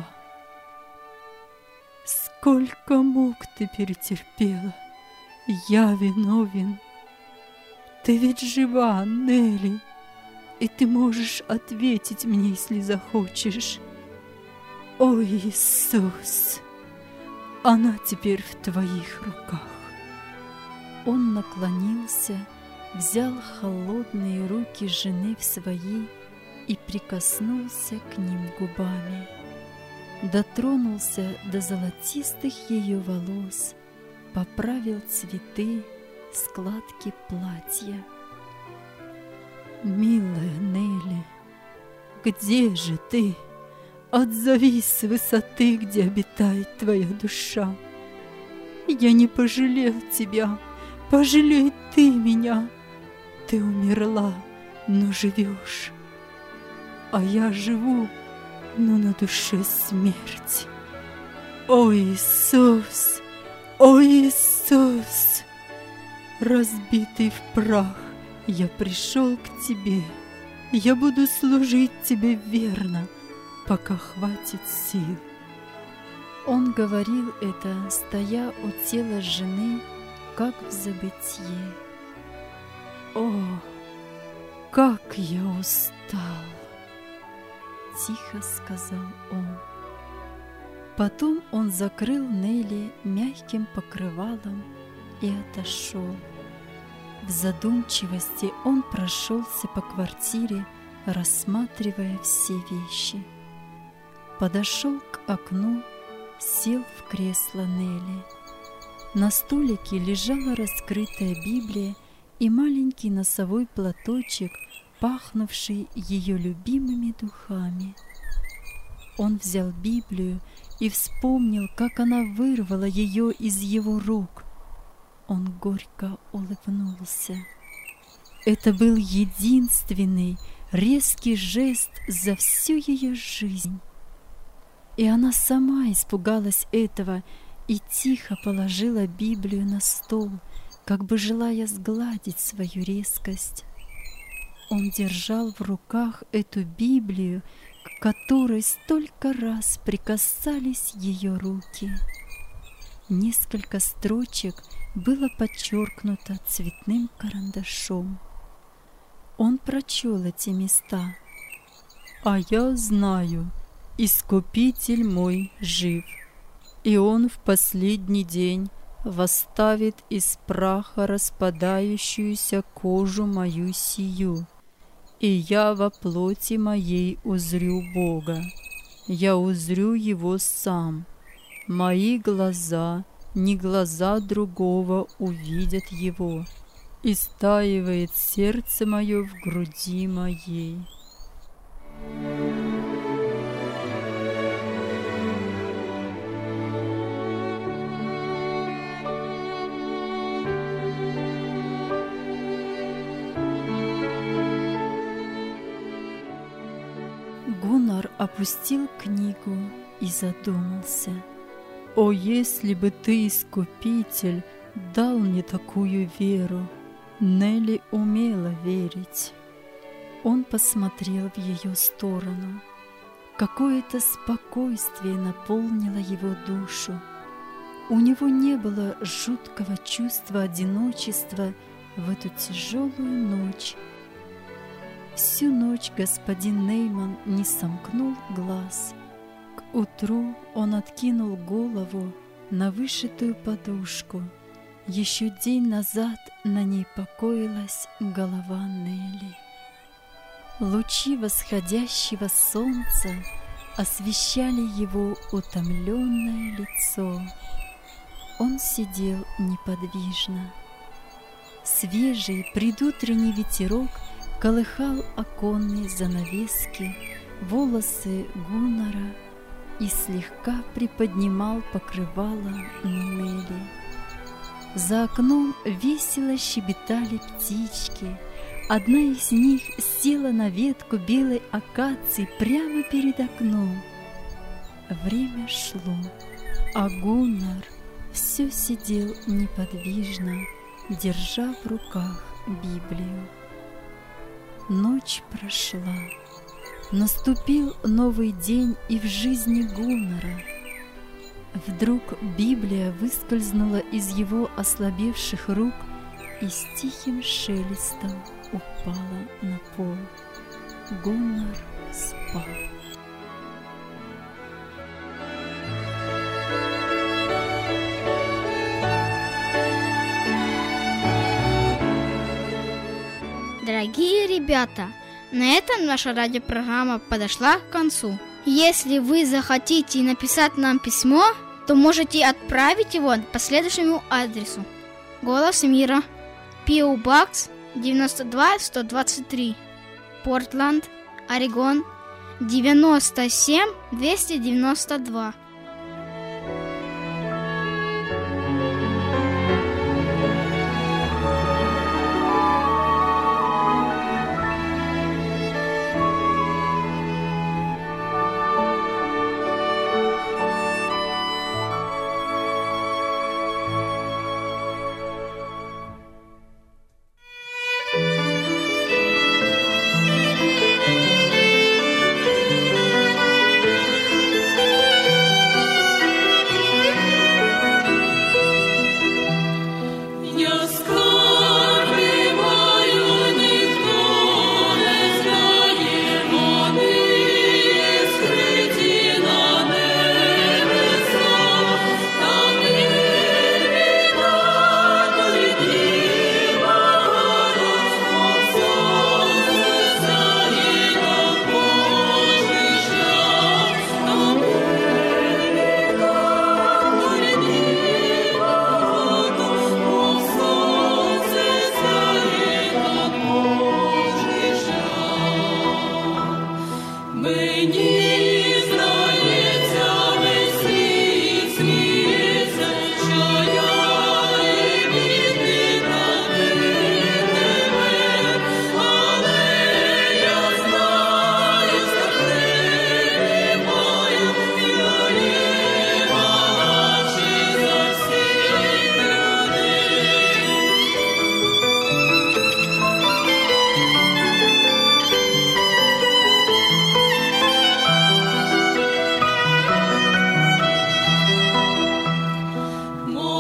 Сколько мук ты перетерпела, я виновен. Ты ведь жива, Нелли, и ты можешь ответить мне, если захочешь. О, Иисус, она теперь в твоих руках. Он наклонился, взял холодные руки жены в свои и прикоснулся к ним губами. Дотронулся до золотистых ее волос, поправил цветы, складки платья. «Милая Нелли, где же ты? Отзовись с высоты, где обитает твоя душа. Я не пожалел тебя, пожалей ты меня. Ты умерла, но живешь. А я живу, но на душе смерть. О, Иисус! О, Иисус! Разбитый в прах, я пришел к тебе. Я буду служить тебе верно, пока хватит сил». Он говорил это, стоя у тела жены, как в забытье. «О, как я устал!» — тихо сказал он. Потом он закрыл Нелли мягким покрывалом и отошел. В задумчивости он прошелся по квартире, рассматривая все вещи. Подошел к окну, сел в кресло Нелли. На столике лежала раскрытая Библия и маленький носовой платочек, пахнувший ее любимыми духами. Он взял Библию и вспомнил, как она вырвала ее из его рук. Он горько улыбнулся. Это был единственный резкий жест за всю ее жизнь. И она сама испугалась этого и тихо положила Библию на стол, как бы желая сгладить свою резкость. Он держал в руках эту Библию, к которой столько раз прикасались ее руки. Несколько строчек было подчеркнуто цветным карандашом. Он прочел эти места. «А я знаю, Искупитель мой жив, и Он в последний день восставит из праха распадающуюся кожу мою сию, и я во плоти моей узрю Бога, я узрю Его сам, мои глаза, не глаза другого увидят Его, и стаивает сердце мое в груди моей». Гуннар опустил книгу и задумался. «О, если бы ты, Искупитель, дал мне такую веру! Нелли умела верить». Он посмотрел в ее сторону. Какое-то спокойствие наполнило его душу. У него не было жуткого чувства одиночества в эту тяжелую ночь. Всю ночь господин Нейман не сомкнул глаз. К утру он откинул голову на вышитую подушку. Еще день назад на ней покоилась голова Нелли. Лучи восходящего солнца освещали его утомленное лицо. Он сидел неподвижно. Свежий предутренний ветерок колыхал оконные занавески, волосы Гуннара и слегка приподнимал покрывало на Нелли. За окном весело щебетали птички. Одна из них села на ветку белой акации прямо перед окном. Время шло, а Гуннар все сидел неподвижно, держа в руках Библию. Ночь прошла. Наступил новый день и в жизни Гуннара. Вдруг Библия выскользнула из его ослабевших рук и с тихим шелестом упала на пол. Гуннар спал. Дорогие ребята, на этом наша радиопрограмма подошла к концу. Если вы захотите написать нам письмо, то можете отправить его по следующему адресу. Голос мира, P.O. Box 92123, Портленд, Орегон 97292.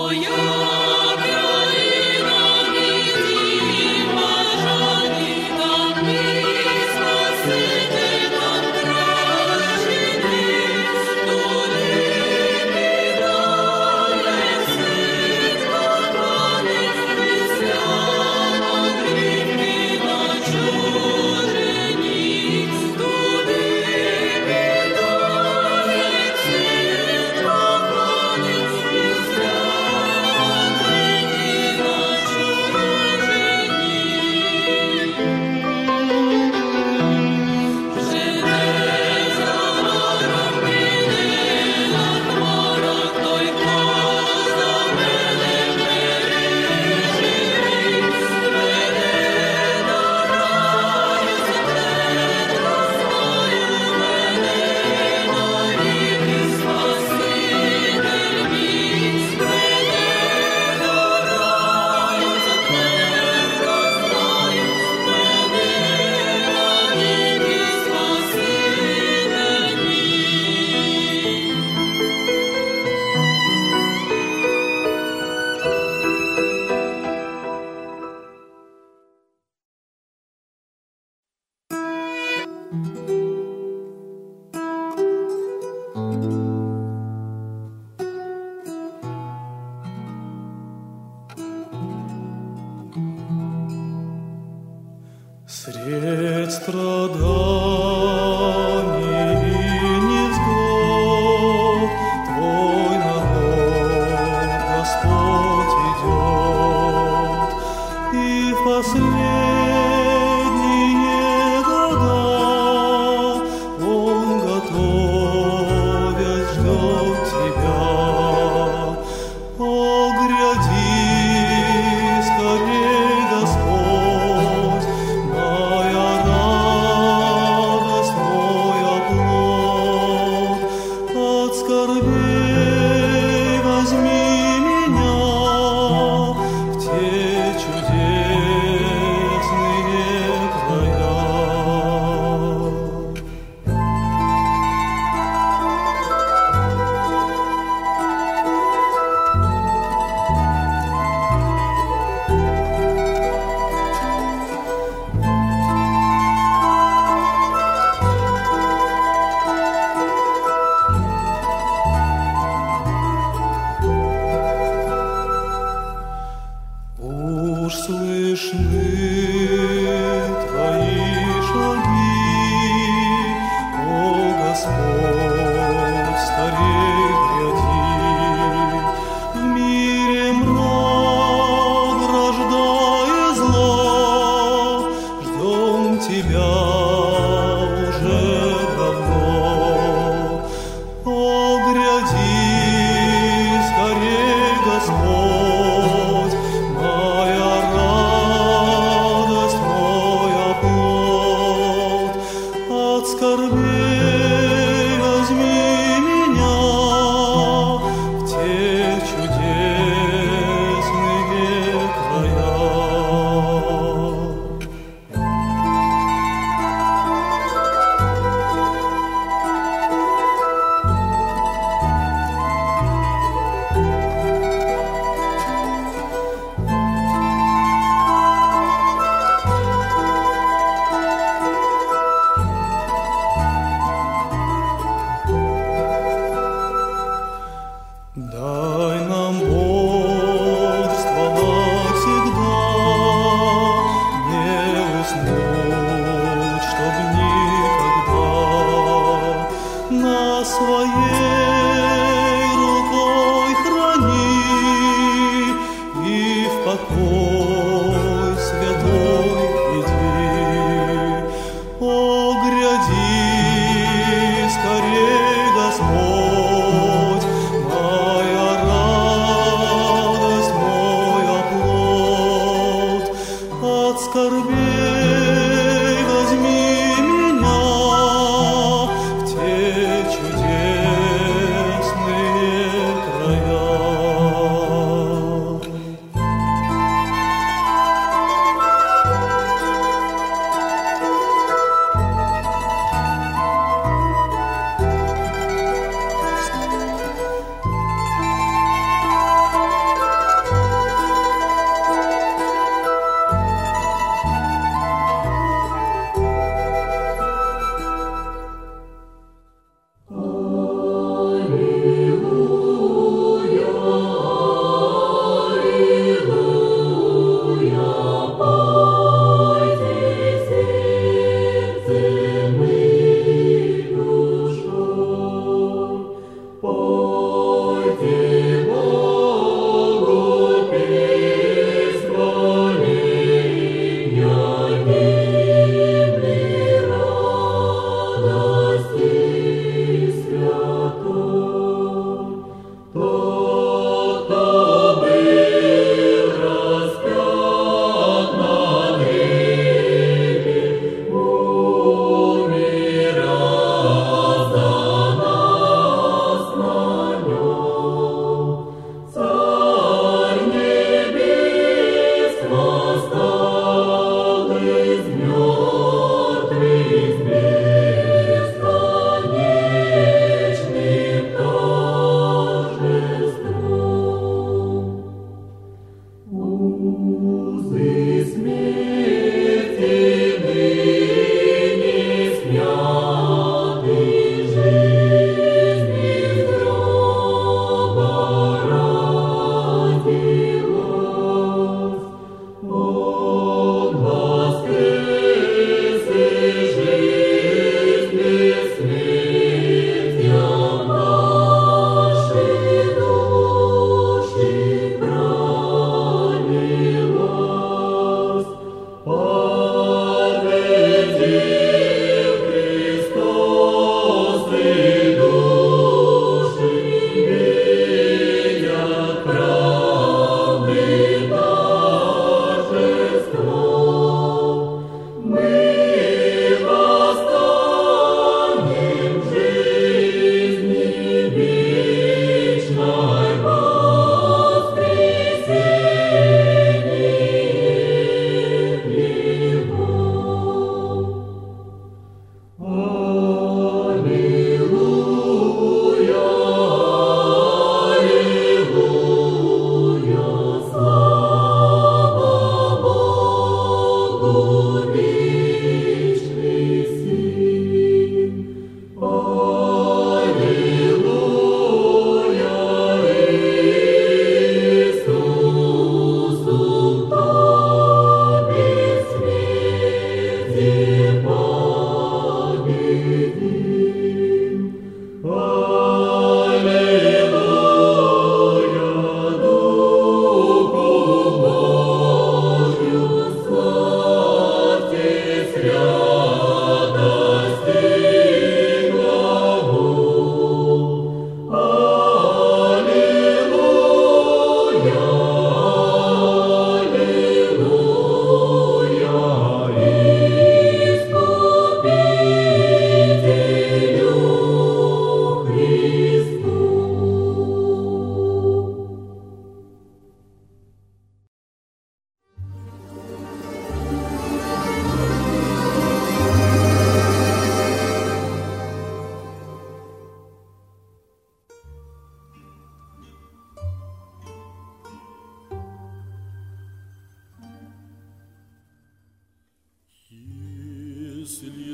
Средь страданий и невзгод Твой народ, Господь, идет, и в последние года Он, готовясь, ждет Тебя. О, гряди скорей, Господь, моя радость, мой оплот. От скорбей возьми меня в те чудесные края. Уж слышны Твои шаги, о Господь, скорей гряди. В мире мрак, рождая зло, ждем Тебя уже давно. О, гряди скорей, Господь, моя радость, мой оплот. От скорбей возьми меня в те чудесные края. Дай нам бодрствовать всегда, не уснуть, чтоб никогда. На своей рукой храни и в покой святой веди. О, гряди скорей, Господь, моя радость, мой оплот. От скорбей возьми меня в те чудесные края.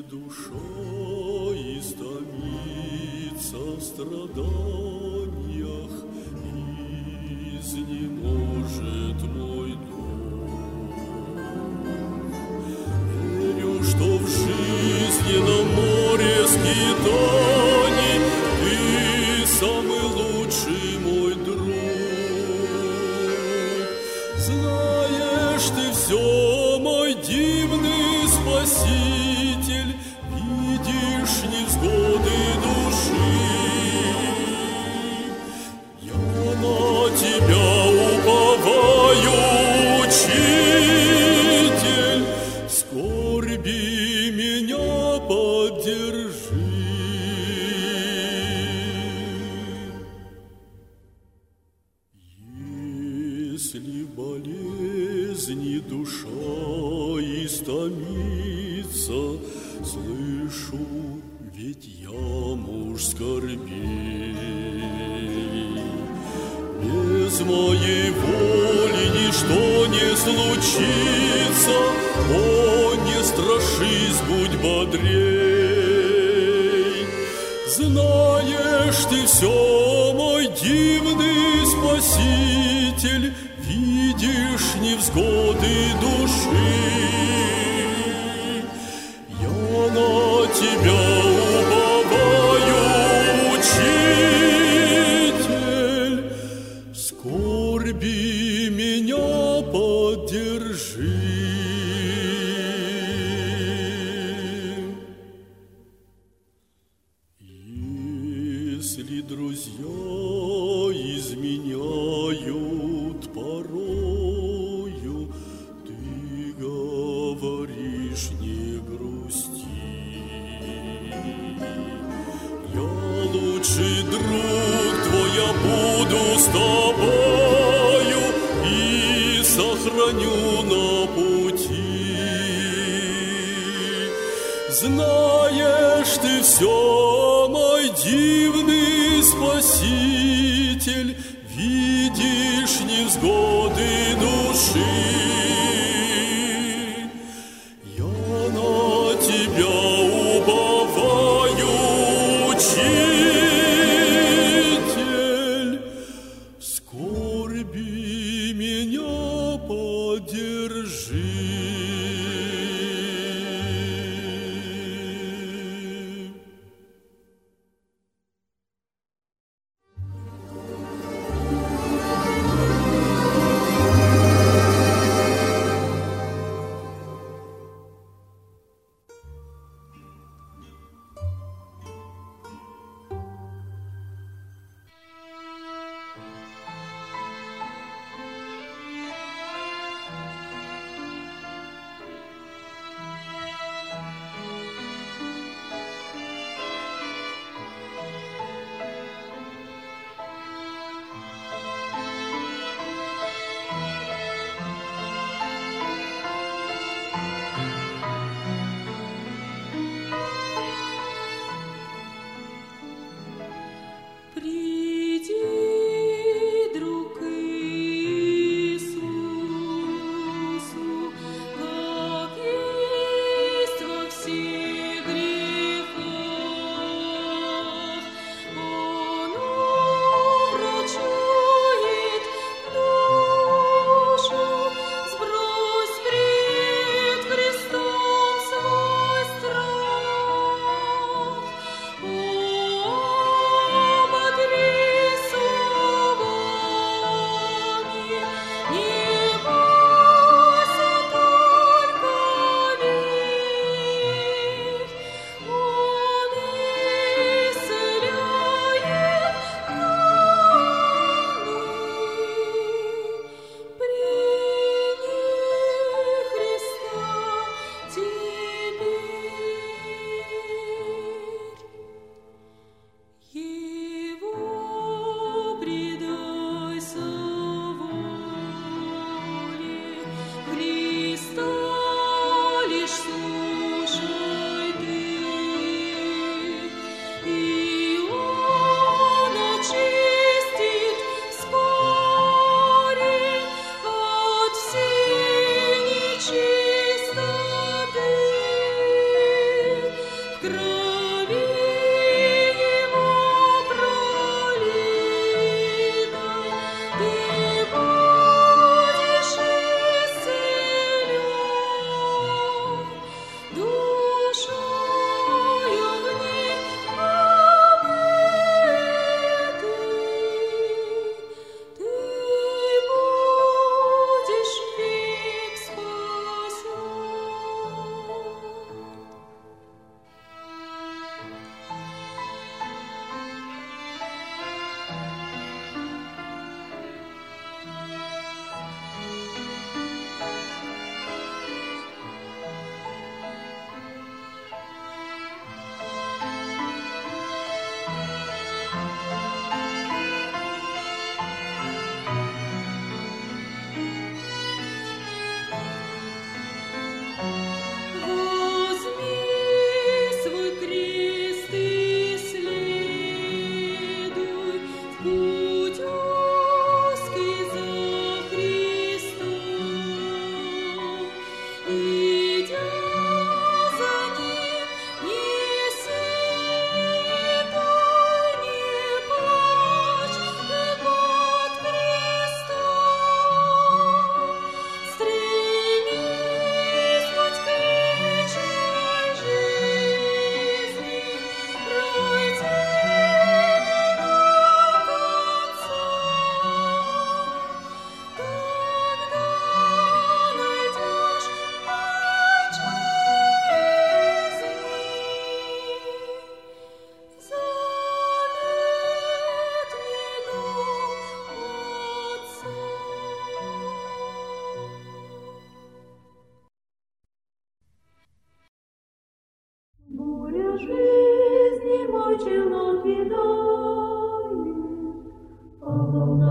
душа истомится в страданиях, изнеможет мой дух. Верю, что в жизненном море скитаний ты самый лучший мой друг. Знаешь ты все, мой дивный Спаситель, видишь невзгоды души. Я на тебя уповаю, Учитель, в скорби меня поддержи. Если болезни душа истомится, слышу, ведь я муж скорбей. Без моей воли ничто не случится, о, не страшись, будь бодрей. Знаешь ты все, мой дивный Спаситель, видишь невзгоды души. Я на тебя уповаю, Учитель, в скорби меня поддержи. Если друзья изменяют порою, ты говоришь, не грусти. Я лучший друг твой, я буду с тобою и сохраню на пути. Знаешь ты все, мой дивный Спаситель, видишь невзгоды души. Я на тебя уповаю, Учитель, в скорби меня поддержи.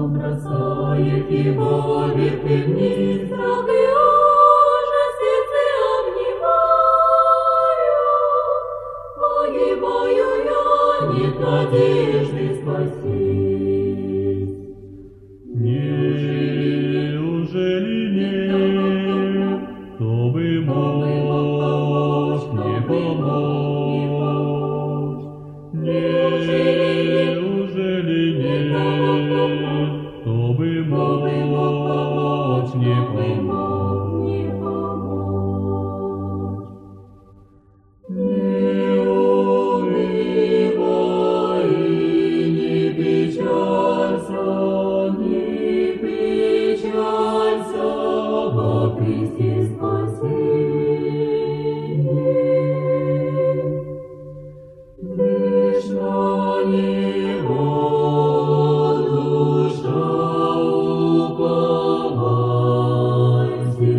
бросает его ветви вниз, страх и ужас сердце обнимаю. Погибаю я, нет надежды спастись. Неужели нет, кто бы мог мне помочь? Неужели нет, кто бы мог мне помочь? Не унывай и не печалься, во Христе спасение. Лишь на Него душа уповай,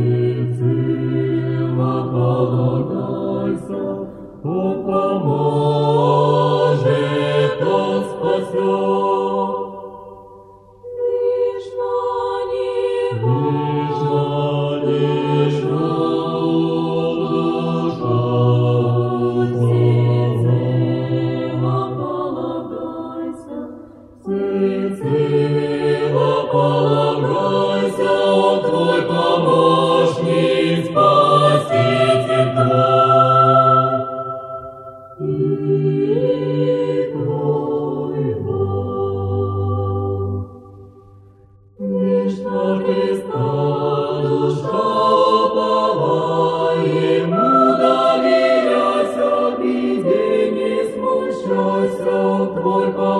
всецело полагайся, Он поможет, Он спасет. Лишь на Него душа всецело полагайся, Он твой помощник, Спаситель твой и твой Бог. Лишь на Христа душа уповай, Ему доверяйся, везде не смущайся, Он твой помощник.